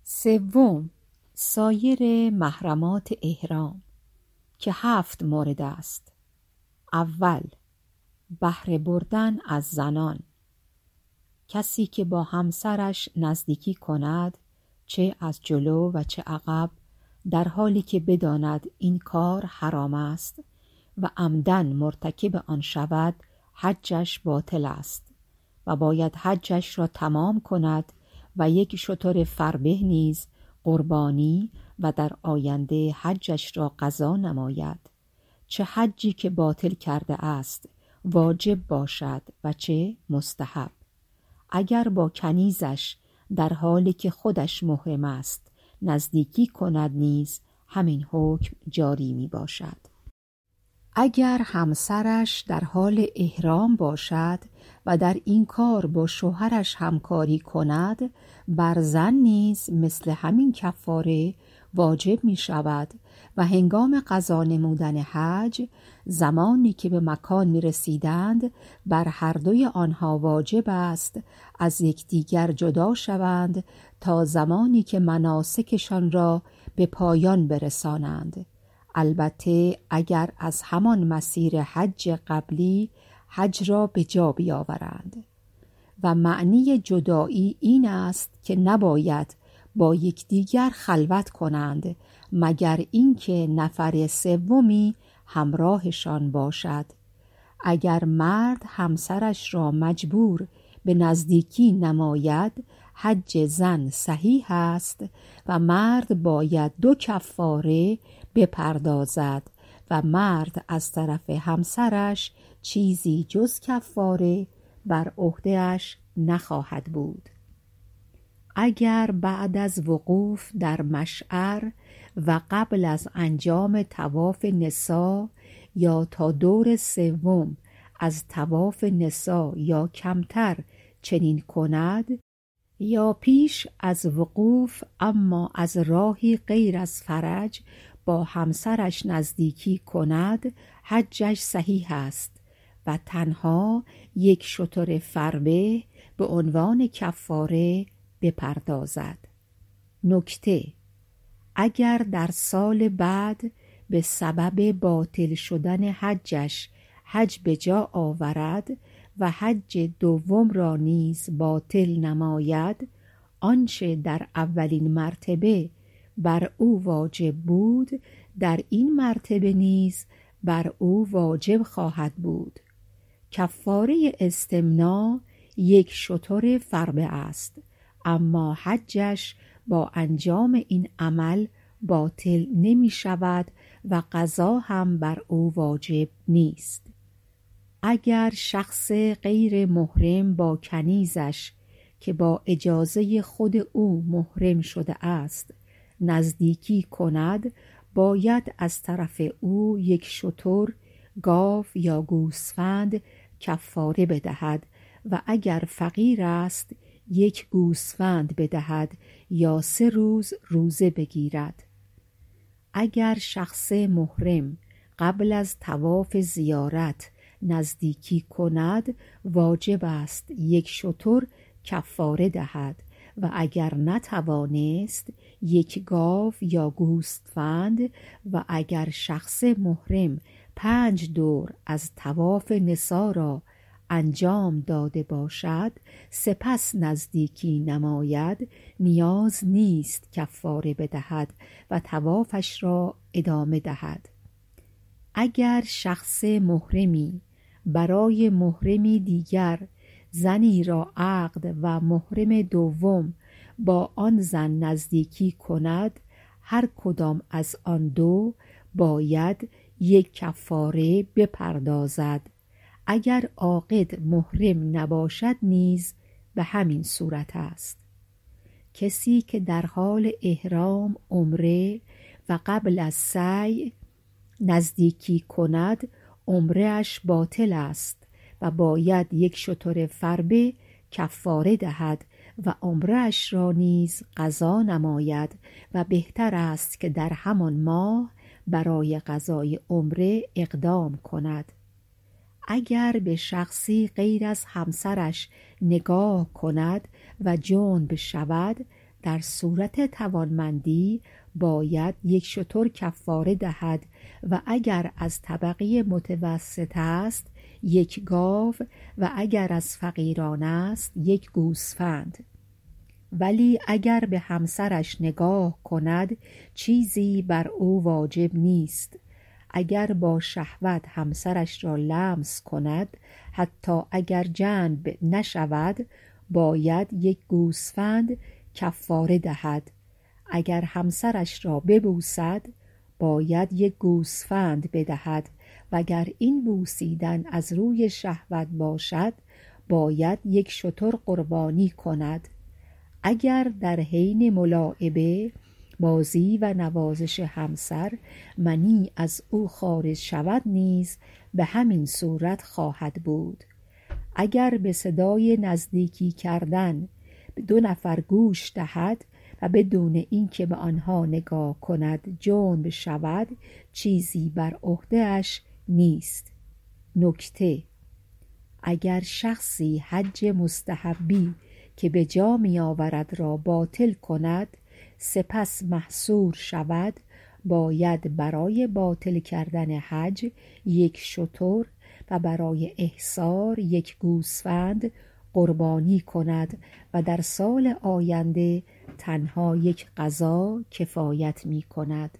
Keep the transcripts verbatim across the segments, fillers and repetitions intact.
سوم، سایر محرمات احرام که هفت مورد است. اول، بهره بردن از زنان. کسی که با همسرش نزدیکی کند، چه از جلو و چه عقب، در حالی که بداند این کار حرام است و عمدن مرتکب آن شود، حجش باطل است و باید حجش را تمام کند و یک شتر فربه نیز قربانی و در آینده حجش را قضا نماید، چه حجی که باطل کرده است واجب باشد و چه مستحب. اگر با کنیزش در حالی که خودش محرم است نزدیکی کند نیز همین حکم جاری می باشد. اگر همسرش در حال احرام باشد و در این کار با شوهرش همکاری کند، بر زن نیز مثل همین کفاره واجب می شود و هنگام قضا نمودن حج، زمانی که به مکان می رسیدند، بر هر دوی آنها واجب است از یکدیگر جدا شوند تا زمانی که مناسکشان را به پایان برسانند. البته اگر از همان مسیر حج قبلی حج را به جا بیاورند. و معنی جدایی این است که نباید با یکدیگر خلوت کنند مگر اینکه نفر سومی همراهشان باشد. اگر مرد همسرش را مجبور به نزدیکی نماید، حج زن صحیح است و مرد باید دو کفاره بپردازد و مرد از طرف همسرش چیزی جز کفاره بر عهده‌اش نخواهد بود. اگر بعد از وقوف در مشعر و قبل از انجام طواف نسا یا تا دور سوم از طواف نسا یا کمتر چنین کند، یا پیش از وقوف اما از راهی غیر از فرج با همسرش نزدیکی کند، حجش صحیح است و تنها یک شتر فربه به عنوان کفاره بپردازد. نکته: اگر در سال بعد به سبب باطل شدن حجش حج به جا آورد و حج دوم را نیز باطل نماید، آنچه در اولین مرتبه بر او واجب بود در این مرتبه نیز بر او واجب خواهد بود. کفاره استمناء یک شتر فربه است، اما حجش با انجام این عمل باطل نمی شود و قضا هم بر او واجب نیست. اگر شخص غیر محرم با کنیزش که با اجازه خود او محرم شده است نزدیکی کند، باید از طرف او یک شتر، گاو یا گوسفند کفاره بدهد و اگر فقیر است یک گوسفند بدهد یا سه روز روزه بگیرد. اگر شخص محرم قبل از طواف زیارت نزدیکی کند، واجب است یک شتر کفاره دهد و اگر نتوانست یک گاو یا گوسفند و اگر شخص محرم پنج دور از طواف نسا را انجام داده باشد سپس نزدیکی نماید، نیاز نیست کفاره بدهد و طوافش را ادامه دهد. اگر شخص محرمی برای محرمی دیگر زنی را عقد و محرم دوم با آن زن نزدیکی کند، هر کدام از آن دو باید یک کفاره بپردازد. اگر عاقد محرم نباشد نیز به همین صورت است. کسی که در حال احرام عمره و قبل از سعی نزدیکی کند، عمره اش باطل است و باید یک شتر فربه کفاره دهد و عمره اش را نیز قضا نماید و بهتر است که در همان ماه برای قضای عمره اقدام کند. اگر به شخصی غیر از همسرش نگاه کند و جنب شود، در صورت توانمندی باید یک شتر کفاره دهد و اگر از طبقه متوسط است یک گاو و اگر از فقیران است یک گوسفند. ولی اگر به همسرش نگاه کند چیزی بر او واجب نیست. اگر با شهوت همسرش را لمس کند حتی اگر جنب نشود باید یک گوسفند کفاره دهد. اگر همسرش را ببوسد باید یک گوسفند بدهد و اگر این بوسیدن از روی شهوت باشد باید یک شتر قربانی کند. اگر در حین ملاعبه، بازی و نوازش همسر منی از او خارج شود نیز به همین صورت خواهد بود. اگر به صدای نزدیکی کردن به دو نفر گوش دهد و بدون اینکه به آنها نگاه کند جنب شود چیزی بر عهده‌اش نیست. نکته: اگر شخصی حج مستحبی که به جا می آورد را باطل کند سپس محصور شود باید برای باطل کردن حج یک شتر و برای احصار یک گوسفند قربانی کند و در سال آینده تنها یک غذا کفایت می کند.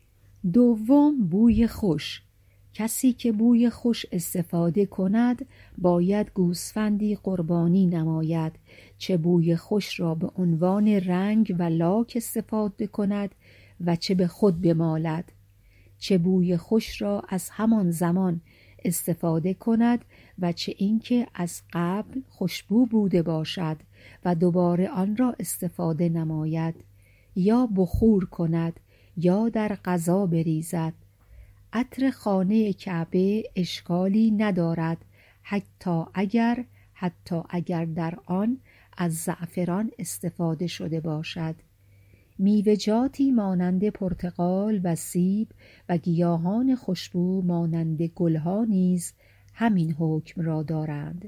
دوم، بوی خوش. کسی که بوی خوش استفاده کند باید گوسفندی قربانی نماید، چه بوی خوش را به عنوان رنگ و لاک استفاده کند و چه به خود بمالد، چه بوی خوش را از همان زمان استفاده کند و چه اینکه از قبل خوشبو بوده باشد و دوباره آن را استفاده نماید، یا بخور کند یا در غذا بریزد. عطر خانه کعبه اشکالی ندارد حتی اگر حتی اگر در آن از زعفران استفاده شده باشد. میوه‌جاتی مانند پرتقال و سیب و گیاهان خوشبو مانند گلها نیز همین حکم را دارند.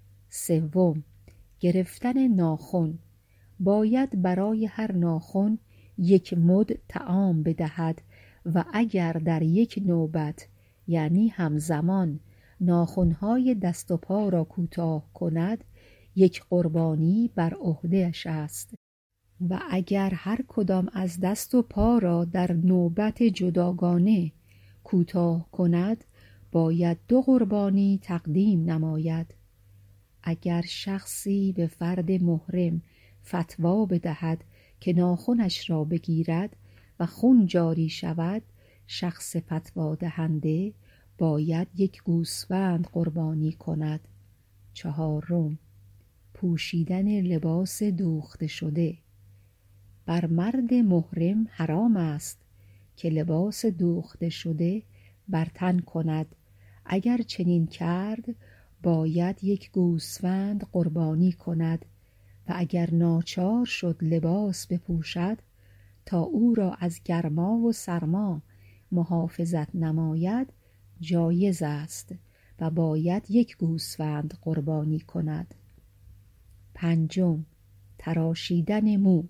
سوم، گرفتن ناخن. باید برای هر ناخن یک مد طعام بدهد و اگر در یک نوبت یعنی همزمان ناخن‌های دست و پا را کوتاه کند یک قربانی بر عهده‌اش است و اگر هر کدام از دست و پا را در نوبت جداگانه کوتاه کند باید دو قربانی تقدیم نماید. اگر شخصی به فرد محرم فتوا بدهد که ناخنش را بگیرد و خون جاری شود شخص فتوا دهنده باید یک گوسفند قربانی کند. چهارم، پوشیدن لباس دوخته شده. بر مرد محرم حرام است که لباس دوخته شده بر تن کند. اگر چنین کرد باید یک گوسفند قربانی کند و اگر ناچار شد لباس بپوشد تا او را از گرما و سرما محافظت نماید جایز است و باید یک گوسفند قربانی کند. پنجم، تراشیدن مو.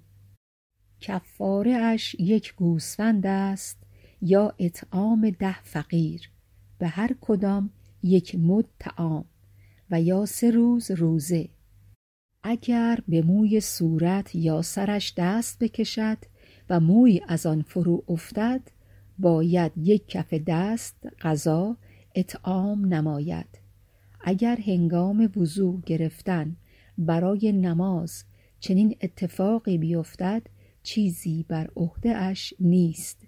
کفاره اش یک گوسفند است یا اطعام ده فقیر به هر کدام یک مد طعام و یا سه روز روزه. اگر به موی صورت یا سرش دست بکشد و موی از آن فرو افتد باید یک کف دست غذا اطعام نماید. اگر هنگام وضو گرفتن برای نماز چنین اتفاقی بیفتد چیزی بر عهده اش نیست.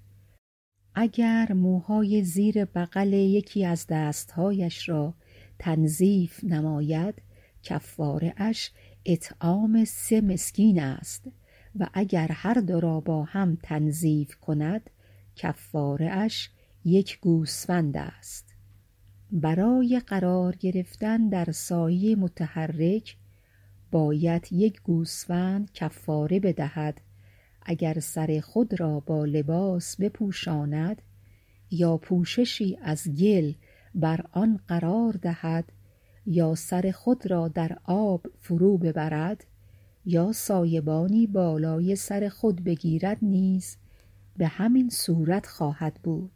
اگر موهای زیر بغل یکی از دستهایش را تنظیف نماید کفاره اش اطعام سه مسکین است و اگر هر دو را با هم تنظیف کند کفاره اش یک گوسفند است. برای قرار گرفتن در سایه متحرک باید یک گوسفند کفاره بدهد. اگر سر خود را با لباس بپوشاند یا پوششی از گل بر آن قرار دهد یا سر خود را در آب فرو ببرد یا سایبانی بالای سر خود بگیرد نیز به همین صورت خواهد بود.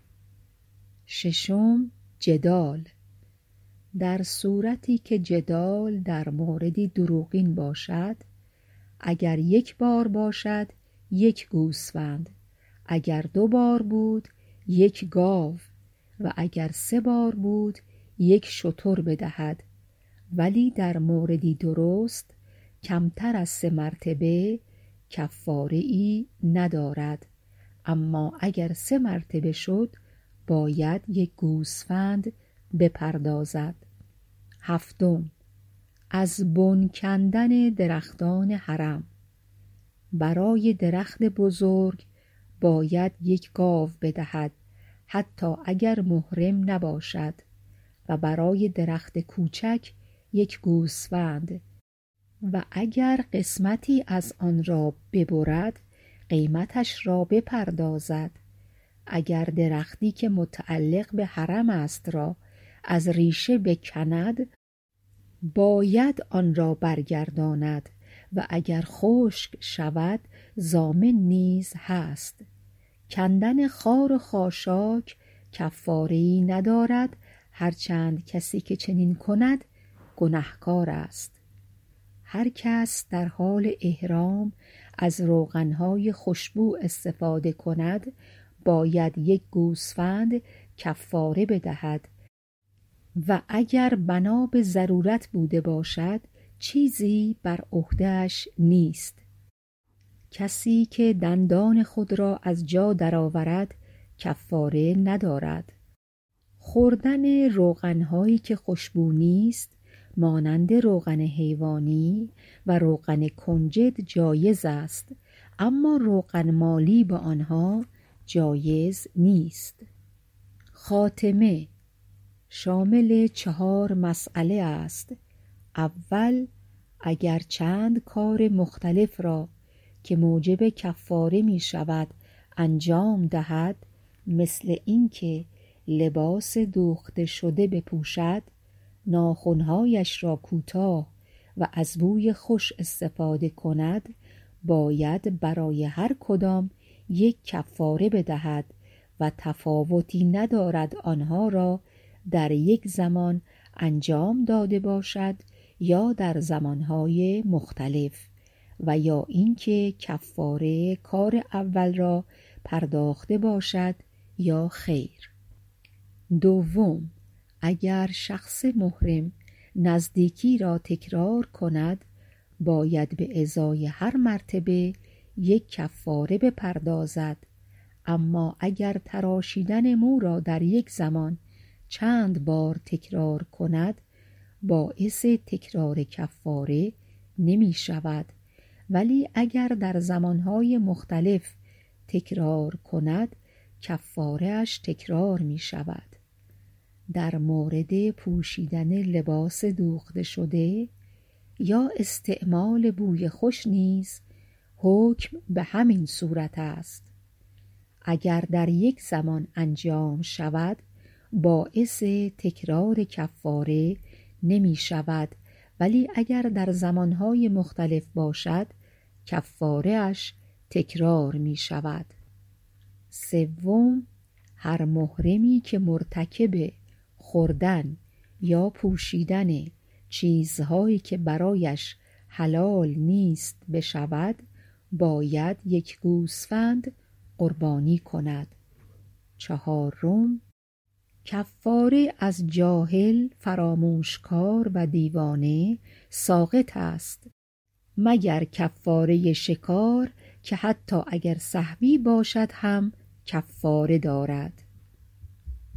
ششم، جدال. در صورتی که جدال در موردی دروغین باشد، اگر یک بار باشد یک گوسفند، اگر دو بار بود یک گاو و اگر سه بار بود یک شتر بدهد، ولی در موردی درست کمتر از سه مرتبه کفاره ای ندارد، اما اگر سه مرتبه شد باید یک گوسفند بپردازد. هفتم، از بن کندن درختان حرم. برای درخت بزرگ باید یک گاو بدهد حتی اگر محرم نباشد و برای درخت کوچک یک گوسفند و اگر قسمتی از آن را ببرد قیمتش را بپردازد. اگر درختی که متعلق به حرم است را از ریشه بکند باید آن را برگرداند و اگر خشک شود ضامن نیز هست. کندن خار و خاشاک کفاره‌ای ندارد، هرچند کسی که چنین کند گنهکار است. هر کس در حال احرام از روغنهای خوشبو استفاده کند باید یک گوسفند کفاره بدهد و اگر بنا به ضرورت بوده باشد چیزی بر عهده‌اش نیست. کسی که دندان خود را از جا درآورد کفاره ندارد. خوردن روغنهایی که خوشبو نیست مانند روغن حیوانی و روغن کنجد جایز است، اما روغن مالی با آنها جایز نیست. خاتمه شامل چهار مسئله است. اول، اگر چند کار مختلف را که موجب کفاره می شود انجام دهد، مثل اینکه لباس دوخته شده بپوشد، ناخنهایش را کوتاه و از بوی خوش استفاده کند، باید برای هر کدام یک کفاره بدهد و تفاوتی ندارد آنها را در یک زمان انجام داده باشد یا در زمانهای مختلف، و یا اینکه کفاره کار اول را پرداخته باشد یا خیر. دوم، اگر شخص محرم نزدیکی را تکرار کند باید به ازای هر مرتبه یک کفاره بپردازد، اما اگر تراشیدن مو را در یک زمان چند بار تکرار کند باعث تکرار کفاره نمی شود، ولی اگر در زمانهای مختلف تکرار کند کفاره اش تکرار می شود. در مورد پوشیدن لباس دوخته شده یا استعمال بوی خوش نیز حکم به همین صورت است. اگر در یک زمان انجام شود باعث تکرار کفاره نمی شود، ولی اگر در زمانهای مختلف باشد کفاره اش تکرار می شود. سوم، هر محرمی که مرتکب خوردن یا پوشیدن چیزهایی که برایش حلال نیست بشود باید یک گوسفند قربانی کند. چهارم، کفاره از جاهل، فراموشکار و دیوانه ساقط است، مگر کفاره شکار که حتی اگر سهوی باشد هم کفاره دارد.